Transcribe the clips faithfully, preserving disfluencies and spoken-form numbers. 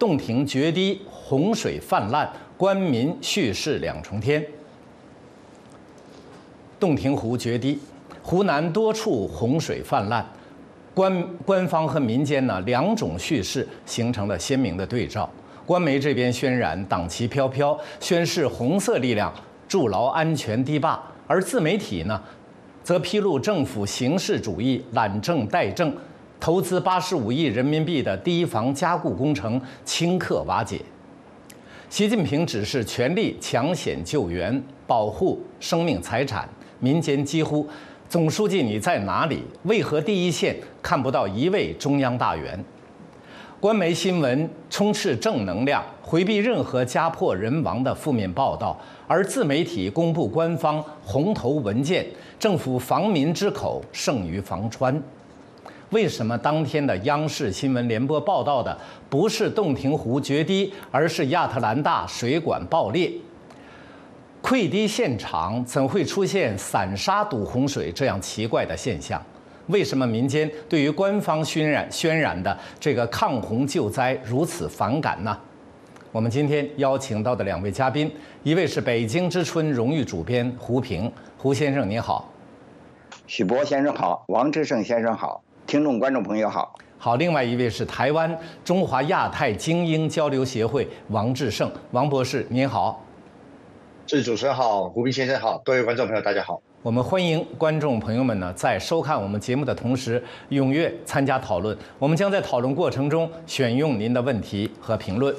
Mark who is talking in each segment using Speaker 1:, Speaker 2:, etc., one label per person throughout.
Speaker 1: 洞庭决堤，洪水泛滥，官民蓄势两重天。洞庭湖决堤，湖南多处洪水泛滥，官官方和民间呢两种叙事形成了鲜明的对照。官媒这边渲染党旗飘飘，宣示红色力量筑牢安全堤坝，而自媒体呢，则披露政府形式主义懒政怠政，投资八十五亿人民币的堤防加固工程顷刻瓦解。习近平指示全力抢险救援，保护生命财产，民间疾呼：总书记你在哪里？为何第一线看不到一位中央大员？官媒新闻充斥正能量，回避任何家破人亡的负面报道，而自媒体公布官方红头文件，政府防民之口胜于防川。为什么当天的央视新闻联播报道的不是洞庭湖决堤，而是亚特兰大水管爆裂？溃堤现场怎会出现散沙堵洪水这样奇怪的现象？为什么民间对于官方渲染渲染的这个抗洪救灾如此反感呢？我们今天邀请到的两位嘉宾，一位是北京之春荣誉主编胡平，胡先生您好。
Speaker 2: 许博先生好，王志胜先生好，听众观众朋友好。
Speaker 1: 好，另外一位是台湾中华亚太精英交流协会王志胜，王博士您好。
Speaker 3: 是主持人好，胡平先生好，各位观众朋友大家好。
Speaker 1: 我们欢迎观众朋友们呢，在收看我们节目的同时，踊跃参加讨论。我们将在讨论过程中选用您的问题和评论。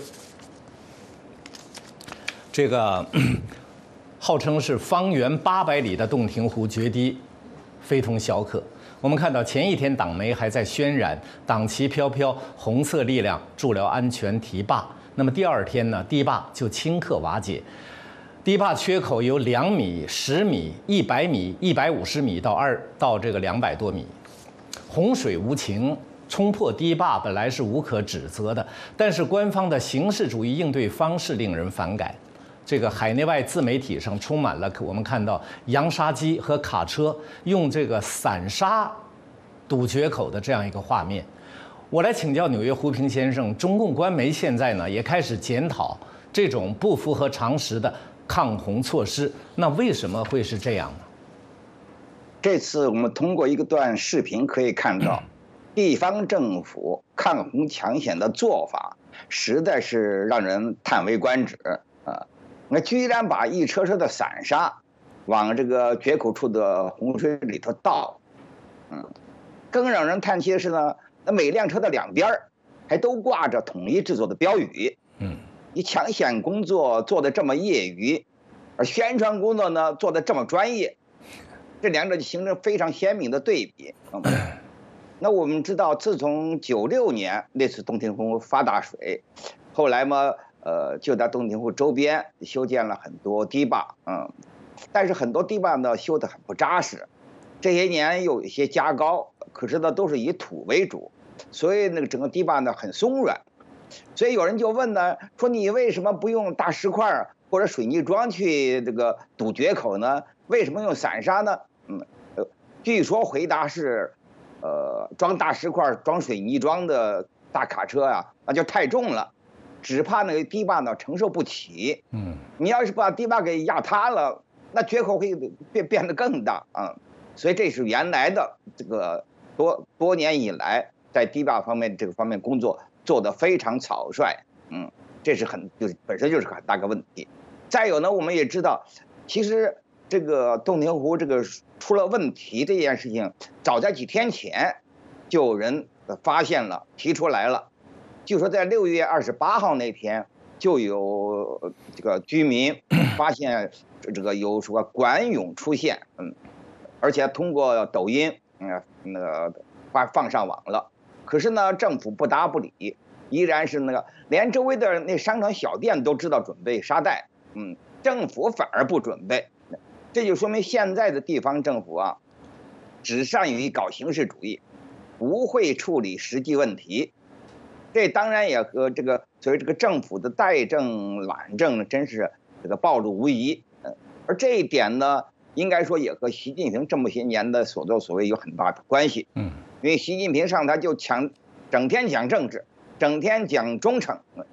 Speaker 1: 这个号称是方圆八百里的洞庭湖决堤，非同小可。我们看到前一天党媒还在渲染党旗飘飘，红色力量筑牢安全堤坝，那么第二天呢，堤坝就顷刻瓦解。堤坝缺口由两米、十米、一百米、一百五十米到二到这个两百多米，洪水无情，冲破堤坝本来是无可指责的，但是官方的形式主义应对方式令人反感。这个海内外自媒体上充满了我们看到扬沙机和卡车用这个散沙堵决口的这样一个画面。我来请教纽约胡平先生，中共官媒现在呢也开始检讨这种不符合常识的抗洪措施，那为什么会是这样呢？
Speaker 2: 这次我们通过一个段视频可以看到，地方政府抗洪抢险的做法实在是让人叹为观止啊！那居然把一车车的散沙往这个决口处的洪水里头倒，嗯，更让人叹气的是呢，那每辆车的两边还都挂着统一制作的标语，嗯。你抢险工作做的这么业余，而宣传工作呢做的这么专业，这两者就形成非常鲜明的对比。嗯、那我们知道，自从九六年那次洞庭湖发大水，后来嘛，呃，就在洞庭湖周边修建了很多堤坝，嗯，但是很多堤坝呢修得很不扎实，这些年有一些加高，可是呢都是以土为主，所以那个整个堤坝呢很松软。所以有人就问呢，说你为什么不用大石块或者水泥桩去这个堵决口呢？为什么用散沙呢？嗯，呃，据说回答是，呃，装大石块、装水泥桩的大卡车啊，那就太重了，只怕那个堤坝呢承受不起。嗯，你要是把堤坝给压塌了，那决口会变变得更大啊。所以这是原来的这个多多年以来在堤坝方面这个方面工作做得非常草率，嗯，这是很就是本身就是个很大个问题。再有呢，我们也知道，其实这个洞庭湖这个出了问题这件事情，早在几天前就有人发现了，提出来了。就说在六月二十八号那天，就有这个居民发现这个有什么管涌出现，嗯，而且通过抖音，嗯，那个发放上网了。可是呢，政府不答不理，依然是那个连周围的那商场小店都知道准备沙袋，嗯，政府反而不准备，这就说明现在的地方政府啊，只善于搞形式主义，不会处理实际问题。这当然也和这个所谓这个政府的怠政懒政真是这个暴露无遗。而这一点呢，应该说也和习近平这么些年的所作所为有很大的关系。嗯。因为习近平上台就讲，整天讲政治，整天讲忠诚，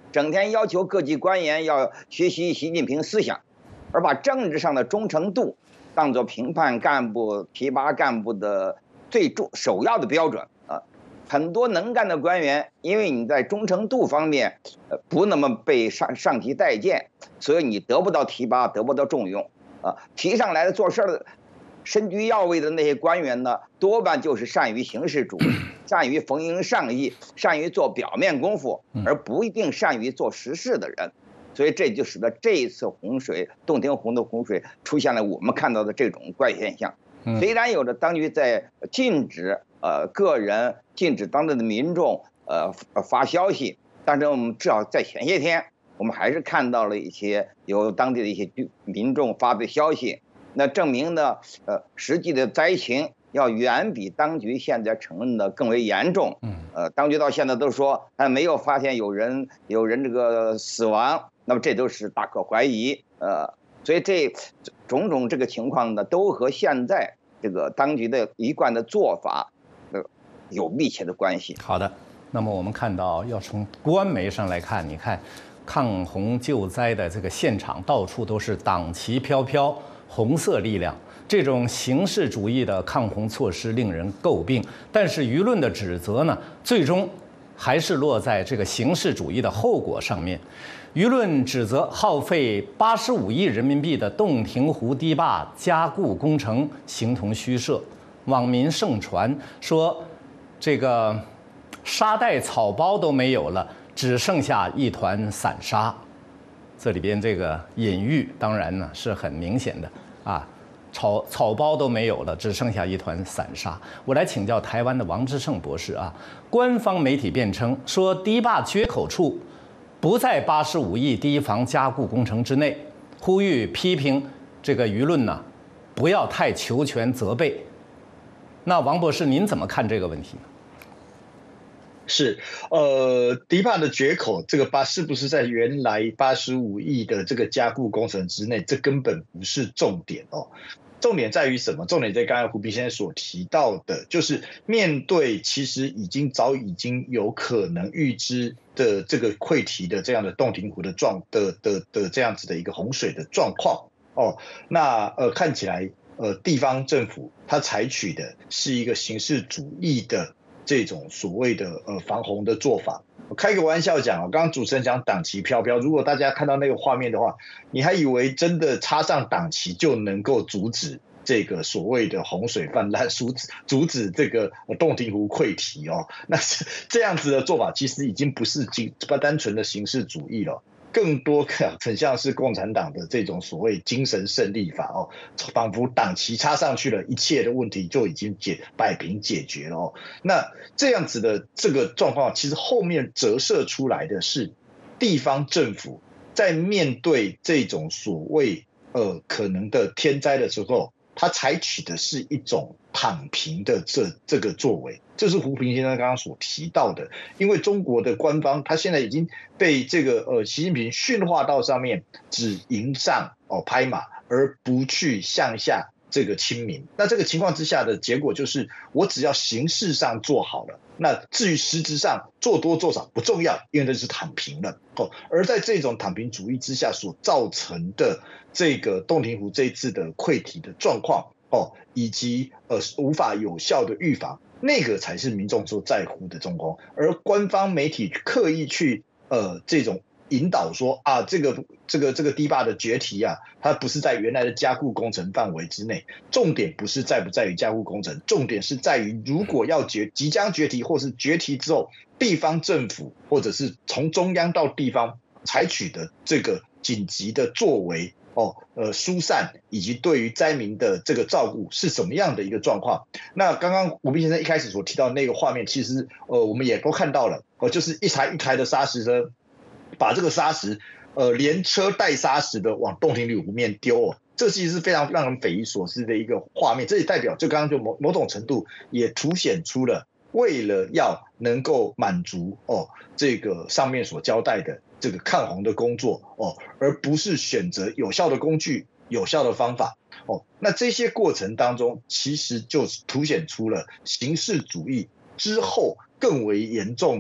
Speaker 2: 整天要求各级官员要学习习近平思想，而把政治上的忠诚度当作评判干部、提拔干部的最重首要的标准啊。很多能干的官员，因为你在忠诚度方面，呃，不那么被上上级待见，所以你得不到提拔，得不到重用啊。提上来的做事的身居要位的那些官员呢，多半就是善于形式主义，善于逢迎上意，善于做表面功夫，而不一定善于做实事的人。所以这就使得这一次洪水，洞庭湖的洪水出现了我们看到的这种怪现象。虽然有着当局在禁止呃个人、禁止当地的民众呃发消息，但是我们至少在前些天，我们还是看到了一些由当地的一些民众发的消息，那证明呢，呃，实际的灾情要远比当局现在承认的更为严重。呃，当局到现在都说还没有发现有人有人这个死亡，那么这都是大可怀疑。呃，所以这种种这个情况呢，都和现在这个当局的一贯的做法，呃，有密切的关系。
Speaker 1: 好的，那么我们看到，要从官媒上来看，你看抗洪救灾的这个现场，到处都是党旗飘飘，红色力量。这种形式主义的抗洪措施令人诟病，但是舆论的指责呢，最终还是落在这个形式主义的后果上面。舆论指责耗费八十五亿人民币的洞庭湖堤坝加固工程形同虚设，网民盛传说，这个沙袋草包都没有了，只剩下一团散沙。这里边这个隐喻当然呢是很明显的啊。草草包都没有了，只剩下一团散沙。我来请教台湾的王之胜博士啊，官方媒体辩称说堤坝决口处不在八十五亿堤防加固工程之内，呼吁批评这个舆论呢，不要太求全责备。那王博士，您怎么看这个问题呢？
Speaker 3: 是，呃，堤坝的决口，这个八是不是在原来八十五亿的这个加固工程之内？这根本不是重点哦。重点在于什么？重点在刚才胡斌先生所提到的，就是面对其实已经早已经有可能预知的这个溃堤的这样的洞庭湖的状的的的这样子的一个洪水的状况哦，那呃看起来呃地方政府它采取的是一个形式主义的这种所谓的呃防洪的做法。我开个玩笑讲，刚刚主持人讲党旗飘飘，如果大家看到那个画面的话，你还以为真的插上党旗就能够阻止这个所谓的洪水泛滥，阻止阻止这个洞庭湖溃堤哦？那是这样子的做法，其实已经不是不单纯的形式主义了。更多很像是共产党的这种所谓精神胜利法哦，仿佛党旗插上去了，一切的问题就已经解摆平解决了哦。那这样子的这个状况，其实后面折射出来的是地方政府在面对这种所谓呃可能的天灾的时候，他采取的是一种躺平的这这个作为。这是胡平先生刚刚所提到的，因为中国的官方他现在已经被这个呃习近平驯化到上面只迎上哦拍马，而不去向下这个亲民。那这个情况之下的结果就是，我只要形式上做好了，那至于实质上做多做少不重要，因为那是躺平了哦。而在这种躺平主义之下所造成的这个洞庭湖这一次的溃堤的状况哦，以及呃无法有效的预防。那个才是民众所在乎的状况，而官方媒体刻意去呃这种引导说啊，这个这个这个堤坝的决堤啊，它不是在原来的加固工程范围之内。重点不是在不在于加固工程，重点是在于如果要决即将决堤，或是决堤之后，地方政府或者是从中央到地方采取的这个紧急的作为。哦，呃，疏散以及对于灾民的这个照顾是什么样的一个状况？那刚刚吴斌先生一开始所提到的那个画面，其实呃我们也都看到了，哦，就是一台一台的砂石车，把这个砂石呃连车带砂石的往洞庭湖里面丢哦，这其实是非常让人匪夷所思的一个画面。这也代表，就刚刚就某某种程度也凸显出了，为了要能够满足哦这个上面所交代的。这个抗洪的工作哦，而不是选择有效的工具、有效的方法哦。那这些过程当中，其实就凸显出了形式主义之后更为严重的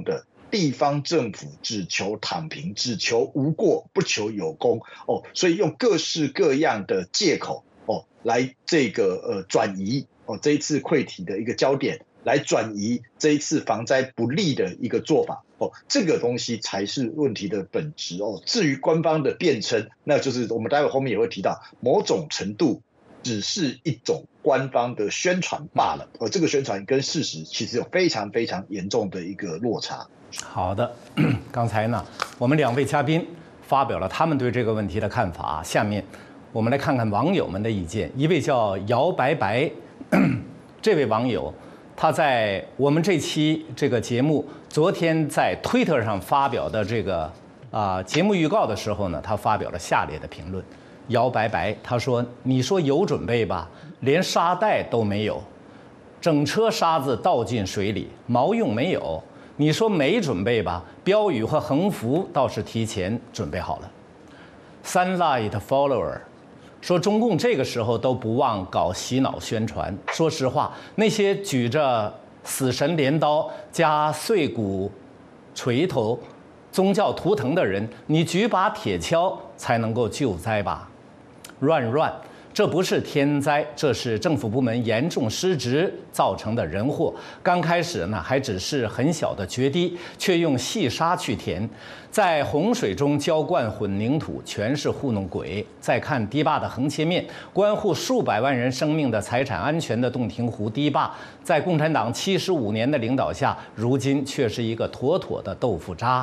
Speaker 3: 地方政府只求躺平，只求无过，不求有功哦，所以用各式各样的借口哦来这个呃转移哦这一次溃堤的一个焦点，来转移这一次防灾不利的一个做法哦，这个东西才是问题的本质哦。至于官方的辩称，那就是我们待会后面也会提到，某种程度只是一种官方的宣传罢了，而这个宣传跟事实其实有非常非常严重的一个落差。
Speaker 1: 好的，刚才呢，我们两位嘉宾发表了他们对这个问题的看法。下面我们来看看网友们的意见。一位叫姚白白，这位网友他在我们这期这个节目昨天在推特上发表的这个啊、呃、节目预告的时候呢，他发表了下列的评论。姚白白他说：“你说有准备吧，连沙袋都没有，整车沙子倒进水里，毛用没有。你说没准备吧，标语和横幅倒是提前准备好了。” Sunlight Follower 说，中共这个时候都不忘搞洗脑宣传。说实话，那些举着死神镰刀加碎骨锤头宗教图腾的人，你举把铁锹才能够救灾吧？乱乱，这不是天灾，这是政府部门严重失职造成的人祸。刚开始呢，还只是很小的决堤，却用细沙去填，在洪水中浇灌混凝土，全是糊弄鬼。再看堤坝的横切面，关乎数百万人生命的财产安全的洞庭湖堤坝，在共产党七十五年的领导下，如今却是一个妥妥的豆腐渣。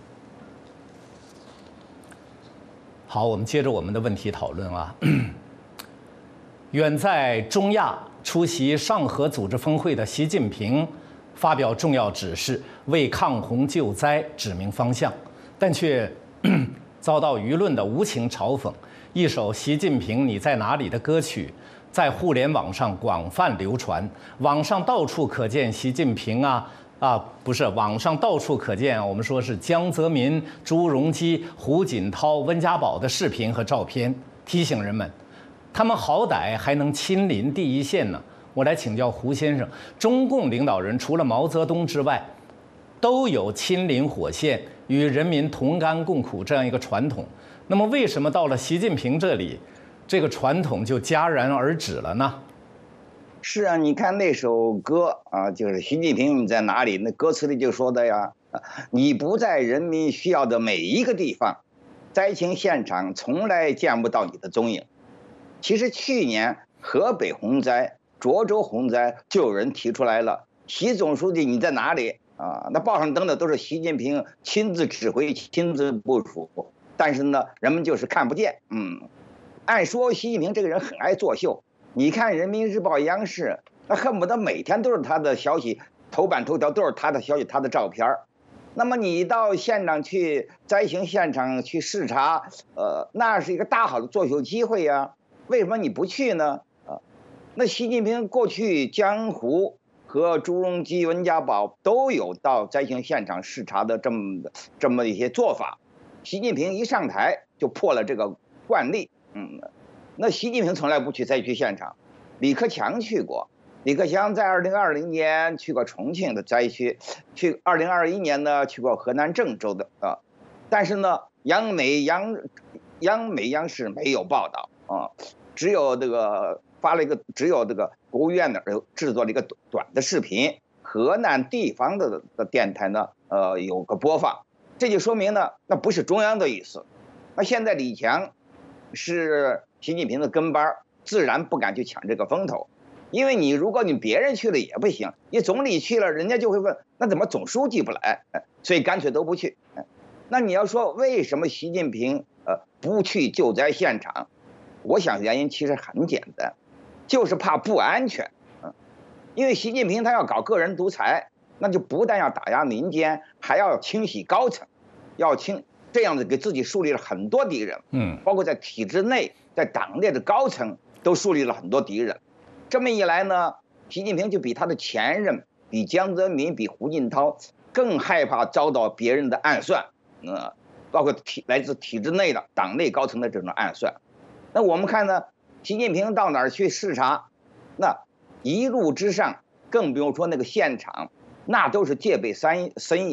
Speaker 1: 好，我们接着我们的问题讨论啊。远在中亚出席上合组织峰会的习近平发表重要指示，为抗洪救灾指明方向，但却遭到舆论的无情嘲讽。一首《习近平你在哪里》的歌曲在互联网上广泛流传，网上到处可见习近平啊啊，不是，网上到处可见，我们说是江泽民、朱镕基、胡锦涛、温家宝的视频和照片，提醒人们，他们好歹还能亲临第一线呢。我来请教胡先生，中共领导人除了毛泽东之外，都有亲临火线与人民同甘共苦这样一个传统，那么为什么到了习近平这里，这个传统就戛然而止了呢？
Speaker 2: 是啊，你看那首歌啊，就是习近平你在哪里？那歌词里就说的呀，你不在人民需要的每一个地方，灾情现场从来见不到你的踪影。其实去年河北洪灾、涿州洪灾，就有人提出来了，习总书记你在哪里啊？那报上登的都是习近平亲自指挥、亲自部署，但是呢，人们就是看不见。嗯，按说习近平这个人很爱作秀。你看人民日报、央视，那恨不得每天都是他的消息，头版头条都是他的消息、他的照片。那么你到现场去灾情现场去视察，呃，那是一个大好的作秀机会呀。为什么你不去呢？啊，那习近平过去江湖和朱镕基、温家宝都有到灾情现场视察的这么这么一些做法。习近平一上台就破了这个惯例，嗯。那习近平从来不去灾区现场，李克强去过。李克强在二零二零年去过重庆的灾区，去二零二一年呢去过河南郑州的啊，但是呢，央美央央美央视没有报道啊，只有这个发了一个，只有这个国务院的制作了一个短的视频，河南地方的的电台呢，呃有个播放，这就说明呢，那不是中央的意思。那现在李强是习近平的跟班，自然不敢去抢这个风头，因为你如果你别人去了也不行，你总理去了，人家就会问，那怎么总书记不来？所以干脆都不去。那你要说为什么习近平呃不去救灾现场？我想原因其实很简单，就是怕不安全。嗯，因为习近平他要搞个人独裁，那就不但要打压民间，还要清洗高层，要清。这样子给自己树立了很多敌人，嗯，包括在体制内、在党内的高层都树立了很多敌人。这么一来呢，习近平就比他的前任、比江泽民、比胡锦涛更害怕遭到别人的暗算，呃，包括体来自体制内的党内高层的这种暗算。那我们看呢，习近平到哪儿去视察，那一路之上，更不用说那个现场，那都是戒备森森严。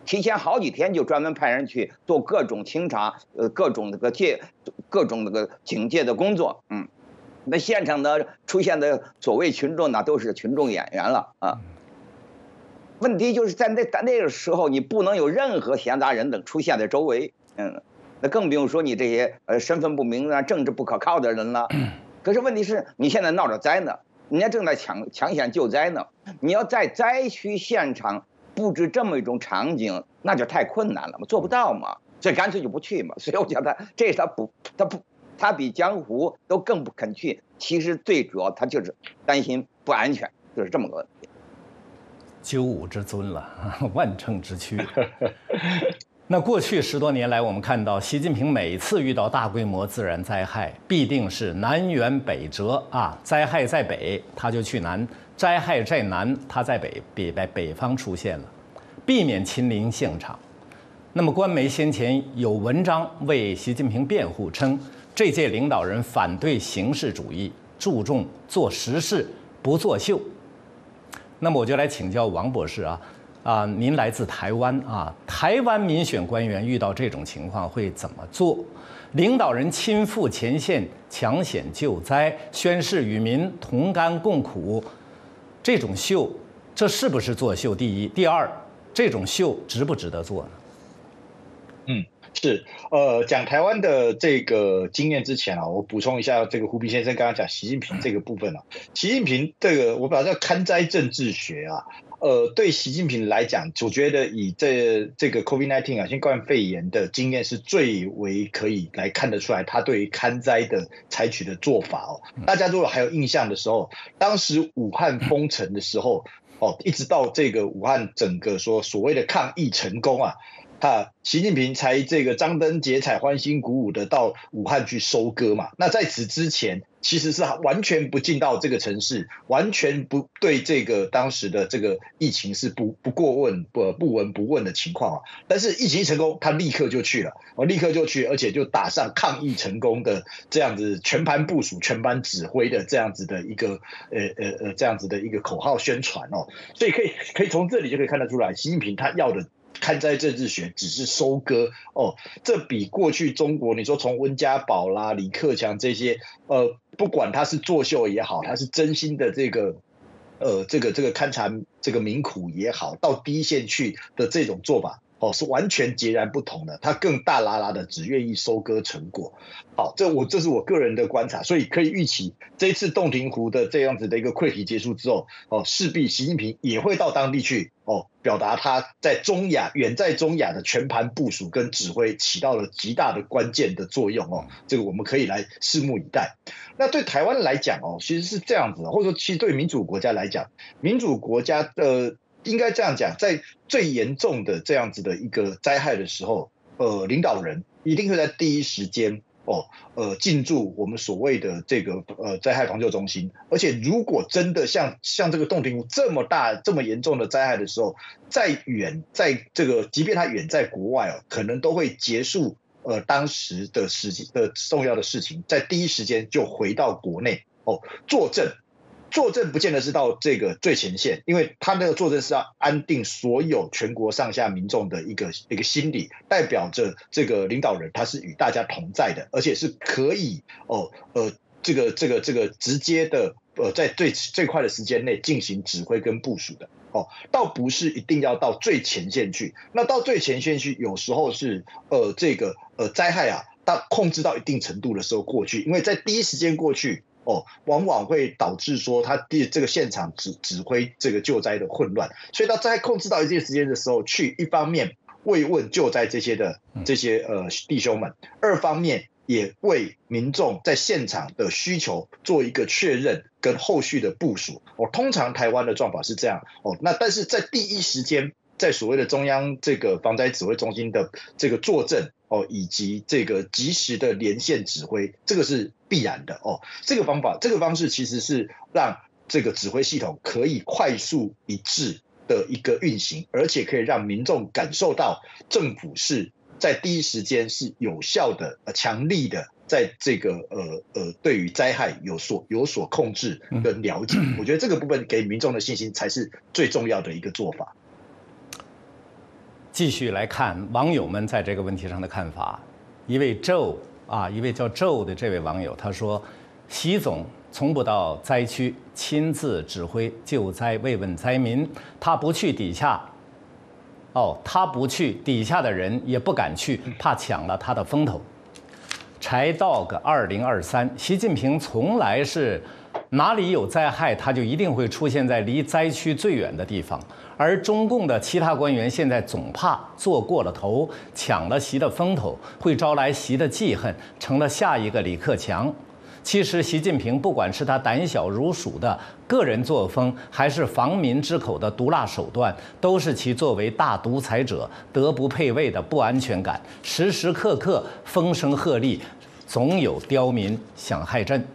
Speaker 2: 提前好几天就专门派人去做各种清查，呃，各种这个戒，各种这个警戒的工作。嗯，那现场的出现的所谓群众呢，都是群众演员了啊。问题就是在那在那个时候，你不能有任何闲杂人等出现在周围。嗯，那更不用说你这些呃身份不明啊、政治不可靠的人了。可是问题是你现在闹着灾呢，人家正在抢抢险救灾呢，你要在灾区现场布置这么一种场景，那就太困难了嘛，做不到嘛，所以干脆就不去嘛。所以我觉得这是他不，他不，他比江湖都更不肯去。其实最主要他就是担心不安全，就是这么个问题。
Speaker 1: 九五之尊了，万乘之躯。那过去十多年来，我们看到习近平每次遇到大规模自然灾害，必定是南辕北辙啊！灾害在北，他就去南；灾害在南，他在北，北北北方出现了，避免亲临现场。那么，官媒先前有文章为习近平辩护，称这届领导人反对形式主义，注重做实事，不作秀。那么，我就来请教王博士啊。啊，您来自台湾啊，台湾民选官员遇到这种情况会怎么做？领导人亲赴前线抢险救灾，宣誓与民同甘共苦，这种秀，这是不是作秀？第一，第二，这种秀值不值得做呢？
Speaker 3: 嗯，是，呃，讲台湾的这个经验之前啊，我补充一下，这个胡平先生刚刚讲习近平这个部分啊，习近平这个我把它叫看灾政治学啊。呃，对习近平来讲，我觉得以这这个 COVID 十九 啊，新冠肺炎的经验是最为可以来看得出来，他对于看灾的采取的做法哦。大家如果还有印象的时候，当时武汉封城的时候，哦，一直到这个武汉整个说所谓的抗疫成功啊。啊，习近平才这个张灯结彩、欢欣鼓舞的到武汉去收割嘛。那在此之前，其实是完全不进到这个城市，完全不对这个当时的这个疫情是不不过问、不不闻不问的情况啊。但是疫情一成功，他立刻就去了，我立刻就去，而且就打上抗疫成功的这样子全盘部署、全盘指挥的这样子的一个呃呃呃这样子的一个口号宣传哦。所以可以可以从这里就可以看得出来，习近平他要的。看灾政治学只是收割哦，这比过去中国你说从温家宝啦、李克强这些，呃，不管他是作秀也好，他是真心的这个，呃，这个这个勘察这个民苦也好，到第一线去的这种做法。哦，是完全截然不同的，他更大喇喇的只愿意收割成果。好，这我这是我个人的观察，所以可以预期这一次洞庭湖的这样子的一个溃堤结束之后，哦，势必习近平也会到当地去，哦，表达他在中亚远在中亚的全盘部署跟指挥起到了极大的关键的作用哦，这个我们可以来拭目以待。那对台湾来讲哦，其实是这样子的，或者说其实对民主国家来讲，民主国家的。应该这样讲，在最严重的这样子的一个灾害的时候，呃，领导人一定会在第一时间哦，呃，进驻我们所谓的这个呃灾害防救中心。而且，如果真的像像这个洞庭湖这么大、这么严重的灾害的时候，再远在这个，即便他远在国外哦，可能都会结束呃当时的时的重要的事情，在第一时间就回到国内哦坐镇。坐镇不见得是到这个最前线，因为他那个坐镇是要安定所有全国上下民众的一个一个心理，代表着这个领导人他是与大家同在的，而且是可以哦呃这个这个这个直接的呃在最最快的时间内进行指挥跟部署的哦，倒不是一定要到最前线去。那到最前线去，有时候是呃这个呃灾害啊，到控制到一定程度的时候过去，因为在第一时间过去。哦，往往会导致说他第这个现场指指挥这个救灾的混乱，所以到灾害控制到一定时间的时候去，一方面慰问救灾这些的这些呃弟兄们，二方面也为民众在现场的需求做一个确认跟后续的部署。哦，通常台湾的状况是这样哦，那但是在第一时间，在所谓的中央这个防灾指挥中心的这个坐镇。哦，以及这个及时的连线指挥，这个是必然的哦。这个方法，这个方式其实是让这个指挥系统可以快速一致的一个运行，而且可以让民众感受到政府是在第一时间是有效的、呃强力的，在这个呃呃对于灾害有所有所控制跟了解。我觉得这个部分给民众的信心才是最重要的一个做法。
Speaker 1: 继续来看网友们在这个问题上的看法。一位 Joe 啊，一位叫 Joe 的这位网友他说，习总从不到灾区亲自指挥救灾慰问灾民，他不去底下，哦，他不去，底下的人也不敢去，怕抢了他的风头。柴 dog 二零二三，习近平从来是哪里有灾害，他就一定会出现在离灾区最远的地方。而中共的其他官员现在总怕做过了头，抢了习的风头，会招来习的记恨，成了下一个李克强。其实，习近平不管是他胆小如鼠的个人作风，还是防民之口的毒辣手段，都是其作为大独裁者德不配位的不安全感，时时刻刻风声鹤唳，总有刁民想害朕。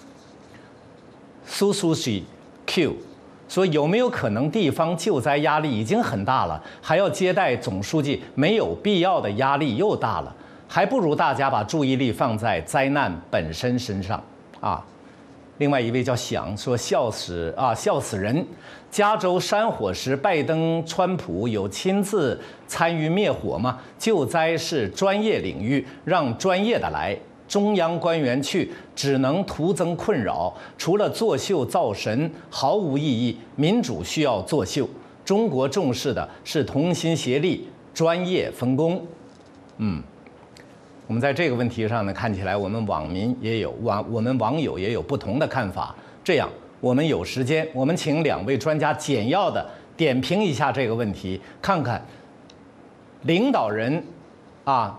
Speaker 1: 苏苏西 Q 说，有没有可能地方救灾压力已经很大了，还要接待总书记，没有必要的压力又大了？还不如大家把注意力放在灾难本身身上啊！另外一位叫想说，笑死啊，笑死人！加州山火时，拜登、川普有亲自参与灭火吗？救灾是专业领域，让专业的来，中央官员去只能徒增困扰，除了作秀造神毫无意义。民主需要作秀，中国重视的是同心协力、专业分工。嗯。我们在这个问题上呢，看起来我们网民也有网，我们网友也有不同的看法。这样，我们有时间，我们请两位专家简要的点评一下这个问题，看看领导人啊，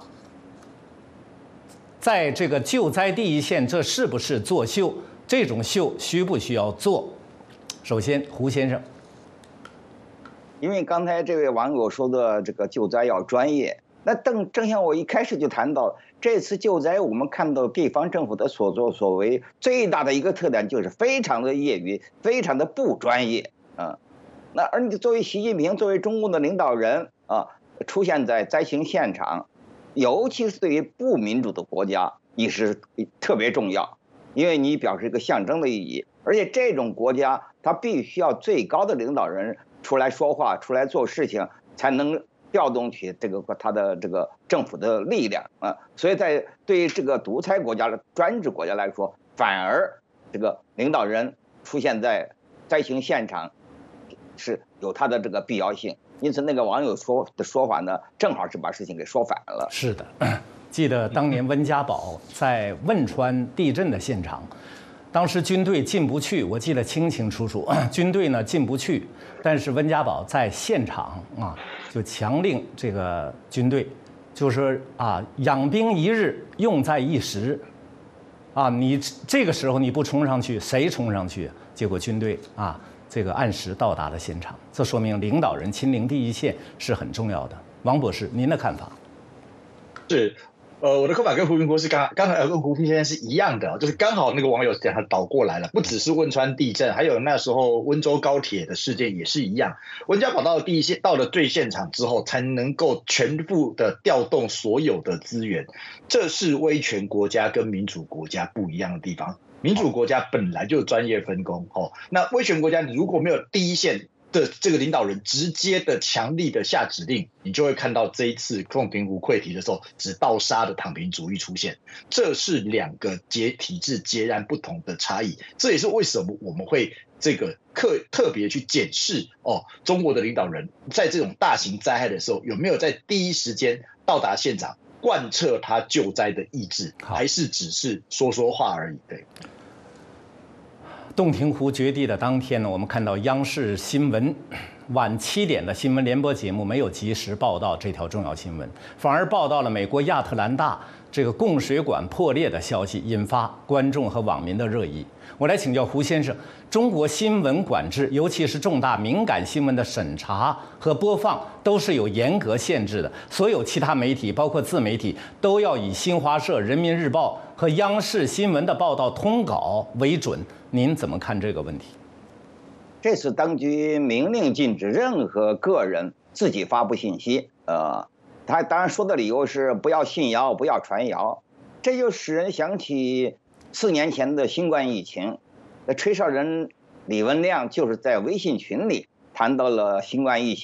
Speaker 1: 在这个救灾第一线，这是不是作秀？这种秀需不需要做？首先，胡先生，
Speaker 2: 因为刚才这位网友说的这个救灾要专业。那正正像我一开始就谈到，这次救灾我们看到地方政府的所作所为，最大的一个特点就是非常的业余，非常的不专业啊。那而你作为习近平，作为中共的领导人啊，出现在灾情现场，尤其是对于不民主的国家，你是特别重要，因为你表示一个象征的意义。而且这种国家，它必须要最高的领导人出来说话，出来做事情，才能调动起这个他的这个政府的力量啊，所以在对于这个独裁国家的专制国家来说，反而这个领导人出现在灾情现场是有他的这个必要性。因此，那个网友说的说法呢，正好是把事情给说反了。
Speaker 1: 是的，记得当年温家宝在汶川地震的现场，当时军队进不去，我记得清清楚楚，军队呢进不去，但是温家宝在现场啊。就强令这个军队，就是啊，养兵一日，用在一时，啊，你这个时候你不冲上去，谁冲上去？结果军队啊，这个按时到达了现场，这说明领导人亲临第一线是很重要的。王博士，您的看法？
Speaker 3: 是。呃，我的看法跟胡云博士刚刚才跟胡先生是一样的，就是刚好那个网友讲他倒过来了，不只是汶川地震，还有那时候温州高铁的事件也是一样。温家宝到了第一线，到了最现场之后，才能够全部的调动所有的资源，这是威权国家跟民主国家不一样的地方。民主国家本来就专业分工，哦，那威权国家如果没有第一线的这个领导人直接的强力的下指令，你就会看到这一次凤屏湖溃堤的时候，只盗杀的躺平主义出现，这是两个截体制截然不同的差异。这也是为什么我们会这个特特别去检视哦，中国的领导人在这种大型灾害的时候，有没有在第一时间到达现场，贯彻他救灾的意志，还是只是说说话而已？对。
Speaker 1: 洞庭湖决堤的当天呢，我们看到央视新闻晚七点的新闻联播节目没有及时报道这条重要新闻，反而报道了美国亚特兰大这个供水管破裂的消息，引发观众和网民的热议。我来请教胡先生，中国新闻管制，尤其是重大敏感新闻的审查和播放，都是有严格限制的。所有其他媒体，包括自媒体，都要以新华社、人民日报和央视新闻的报道通稿为准。您怎么看这个问题？
Speaker 2: 这次当局明令禁止任何个人自己发布信息，呃，他当然说的理由是不要信谣，不要传谣，这就使人想起四年前的新冠疫情，吹哨人李文亮就是在微信群里谈到了新冠疫情，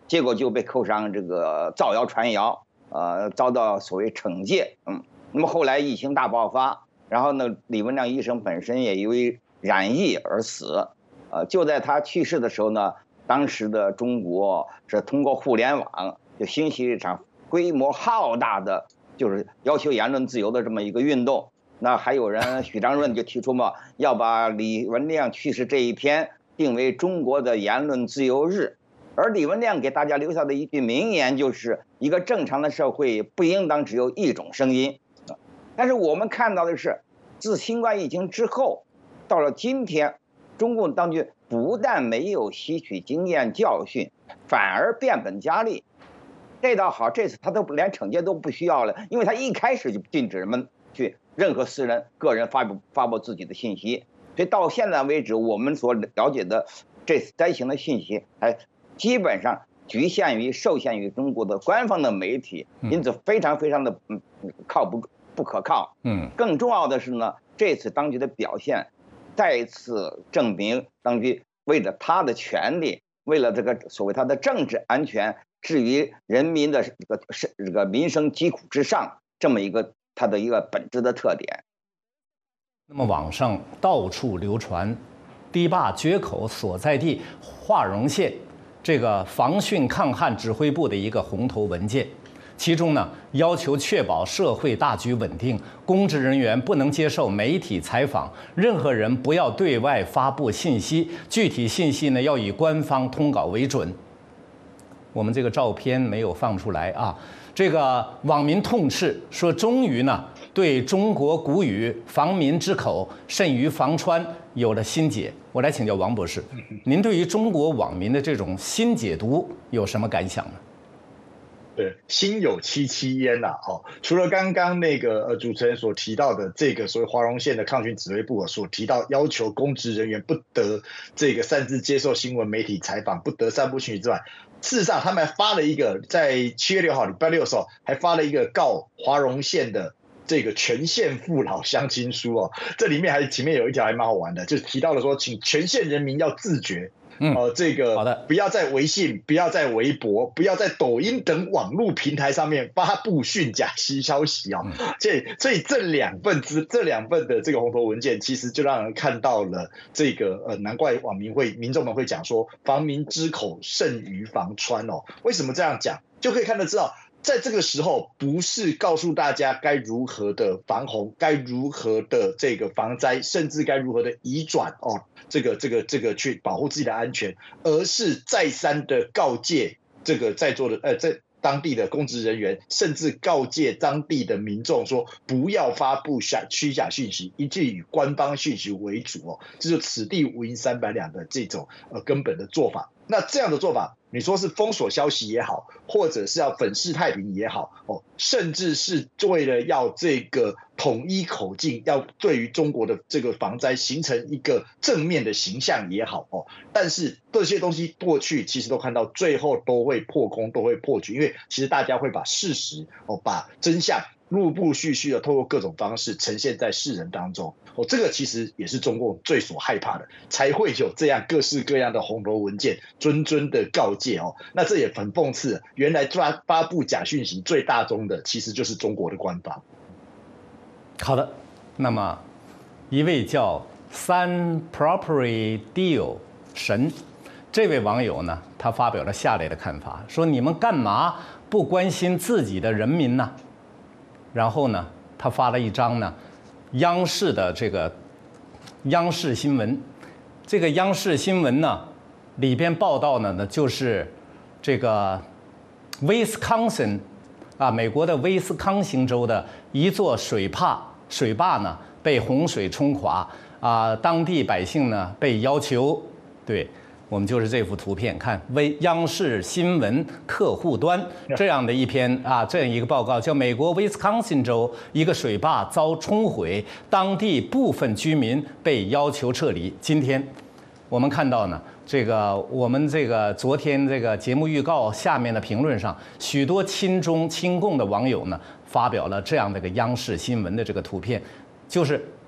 Speaker 2: 结果就被扣上这个造谣传谣，呃，遭到所谓惩戒。嗯，那么后来疫情大爆发，然后呢，李文亮医生本身也因为染疫而死。呃，就在他去世的时候呢，当时的中国是通过互联网就兴起一场规模浩大的，就是要求言论自由的这么一个运动。那还有人许章润就提出嘛，要把李文亮去世这一天定为中国的言论自由日。而李文亮给大家留下的一句名言就是：一个正常的社会不应当只有一种声音。但是我们看到的是，自新冠疫情之后，到了今天，中共当局不但没有吸取经验教训，反而变本加厉。这倒好，这次他都连惩戒都不需要了，因为他一开始就禁止人们去任何私人个人发布发布自己的信息。所以到现在为止，我们所了解的这次灾情的信息，还基本上局限于受限于中国的官方的媒体，因此非常非常的嗯靠不不可靠。嗯，更重要的是呢，这次当局的表现再次证明，当局为了他的权利，为了这个所谓他的政治安全，置于人民的这个是这个民生疾苦之上，这么一个它的一个本质的特点。
Speaker 1: 那么网上到处流传堤坝决口所在地华容县这个防汛抗旱指挥部的一个红头文件，其中呢要求确保社会大局稳定，公职人员不能接受媒体采访，任何人不要对外发布信息，具体信息呢要以官方通稿为准。我们这个照片没有放出来啊，这个网民痛斥说，终于呢对中国古语“防民之口，甚于防川”有了新解。我来请教王博士，您对于中国网民的这种新解读有什么感想呢？
Speaker 3: 对，心有戚戚焉呐、啊。哦，除了刚刚那个呃主持人所提到的这个所谓华容县的抗汛指挥部所提到要求公职人员不得这个擅自接受新闻媒体采访，不得散布讯息之外，事实上他们还发了一个，在七月六号礼拜六的时候还发了一个告华容县的这个全县父老乡亲书哦，这里面还前面有一条还蛮好玩的，就是提到了说，请全县人民要自觉。嗯，呃，这个好的，不要在微信、不要在微博、不要在抖音等网络平台上面发布讯假息消息啊、哦。所以，所以这两份资、这两份的这个红头文件，其实就让人看到了这个呃，难怪网民会、民众们会讲说，防民之口甚于防川哦。为什么这样讲？就可以看得知道。在这个时候，不是告诉大家该如何的防洪，该如何的这个防灾，甚至该如何的移转哦，这个这个这个去保护自己的安全，而是再三的告诫这个在座的呃在当地的公职人员，甚至告诫当地的民众说，不要发布假虚假讯息，一致以官方讯息为主哦，这就此地无银三百两的这种呃根本的做法。那这样的做法，你说是封锁消息也好，或者是要粉饰太平也好，哦，甚至是为了要这个统一口径，要对于中国的这个防灾形成一个正面的形象也好，哦，但是这些东西过去其实都看到，最后都会破空，都会破局，因为其实大家会把事实，哦，把真相陆陆续续的透过各种方式呈现在世人当中，哦，这个其实也是中共最所害怕的，才会有这样各式各样的红头文件，谆谆的告诫哦。那这也很讽刺，原来抓发布假讯息最大宗的，其实就是中国的官方。
Speaker 1: 好的，那么一位叫 Sun Property Deal 神这位网友呢，他发表了下列的看法，说你们干嘛不关心自己的人民呢？然后呢，他发了一张呢，央视的这个央视新闻，这个央视新闻呢里边报道呢呢就是这个威斯康辛啊，美国的威斯康星州的一座水坝水坝呢被洪水冲垮啊，当地百姓呢被要求对。我们就是这幅图片，看微央视新闻客户端这样的一篇啊，这样一个报告，叫美国威斯康辛州一个水坝遭冲毁，当地部分居民被要求撤离。今天我们看到呢，这个我们这个昨天这个节目预告下面的评论上，许多亲中亲共的网友呢，发表了这样的一个央视新闻的这个图片，就是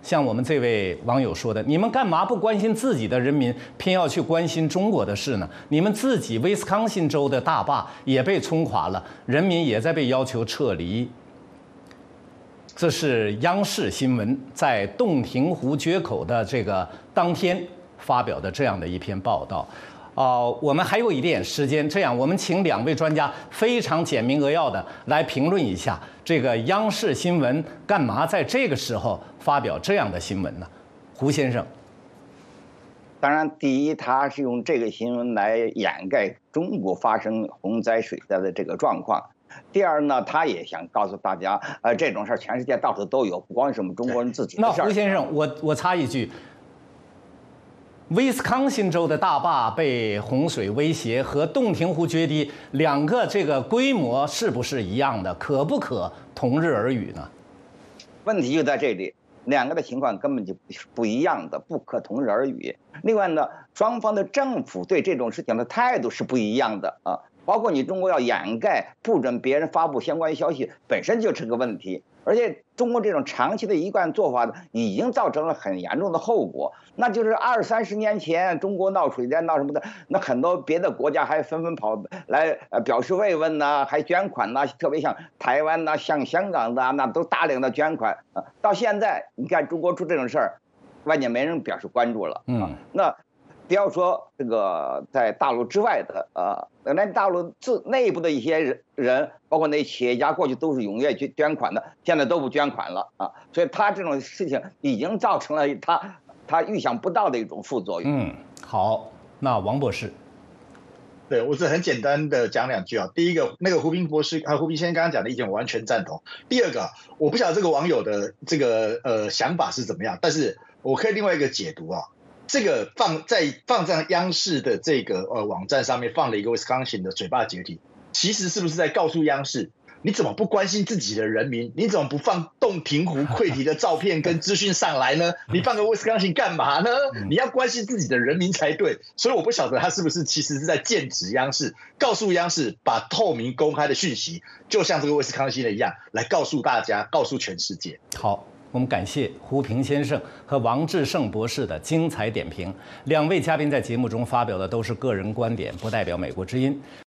Speaker 1: 像我们这位网友说的，你们干嘛不关心自己的人民，偏要去关心中国的事呢？你们自己威斯康辛州的大坝也被冲垮了，人民也在被要求撤离。这是央视新闻在洞庭湖决口的这个当天发表的这样的一篇报道。哦，我们还有一点时间，这样我们请两位专家非常简明扼要的来评论一下这个央视新闻干嘛在这个时候发表这样的新闻呢？胡先生。
Speaker 2: 当然，第一，他是用这个新闻来掩盖中国发生洪灾水灾的这个状况。第二呢，他也想告诉大家，呃，这种事儿全世界到处都有，不光是我们中国人自己的事儿。
Speaker 1: 那胡先生，我我插一句。威斯康辛州的大坝被洪水威胁，和洞庭湖决堤两个这个规模是不是一样的？可不可同日而语呢？
Speaker 2: 问题就在这里，两个的情况根本就不一样的，不可同日而语。另外呢，双方的政府对这种事情的态度是不一样的啊，包括你中国要掩盖，不准别人发布相关消息，本身就是个问题。而且中国这种长期的一贯做法呢，已经造成了很严重的后果。那就是二三十年前中国闹水灾闹什么的，那很多别的国家还纷纷跑来呃表示慰问呐，还捐款呐，特别像台湾呐、像香港的那都大量的捐款啊。到现在你看中国出这种事儿，外界没人表示关注了啊。那不要说这个在大陆之外的呃，原来大陆自内部的一些人，包括那些企业家，过去都是踊跃捐捐款的，现在都不捐款了啊。所以他这种事情已经造成了他他预想不到的一种副作用。
Speaker 1: 嗯，好，那王博士，
Speaker 3: 对我是很简单的讲两句啊。第一个，那个胡斌博士啊，胡斌先生刚刚讲的意见我完全赞同。第二个，我不晓得这个网友的这个呃想法是怎么样，但是我可以另外一个解读啊。这个放在放在央视的这个呃网站上面放了一个 Wisconsin 的水坝决堤，其实是不是在告诉央视，你怎么不关心自己的人民？你怎么不放洞庭湖溃堤的照片跟资讯上来呢？你放个 Wisconsin 干嘛呢？你要关心自己的人民才对。所以我不晓得他是不是其实是在剑指央视，告诉央视把透明公开的讯息，就像这个 Wisconsin 的一样，来告诉大家，告诉全世界。
Speaker 1: 好。我们感谢胡平先生和王志胜博士的精彩点评。两位嘉宾在节目中发表的都是个人观点，不代表美国之音。